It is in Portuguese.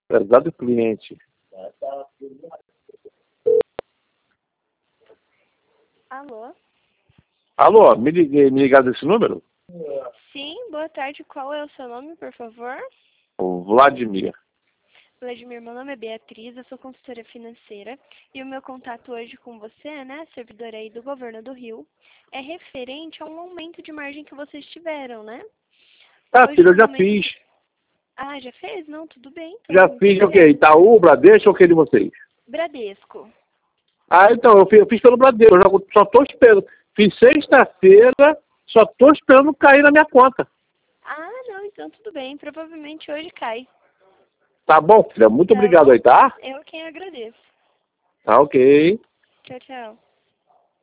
Prezado cliente. Alô? Alô, me ligaram desse número? Sim, boa tarde. Qual é o seu nome, por favor? O Vladimir. Vladimir, meu nome é Beatriz, eu sou consultora financeira e o meu contato hoje com você, né, servidora aí do Governo do Rio, é referente a um aumento de margem que vocês tiveram, né? Ah, Hoje, filho, eu no já momento... fiz. Ah, já fez? Não, tudo bem. Então, Já muito fiz o quê? obrigada. Itaú, Bradesco ou o que de vocês? Bradesco. Ah, então, eu fiz pelo Bradesco, eu só estou esperando. Fiz sexta-feira, só estou esperando cair na minha conta. Ah, não, então tudo bem. Provavelmente hoje cai. Tá bom, filha? Muito Tá obrigado bom? aí, tá? Eu quem agradeço. Tá ok. Tchau, tchau.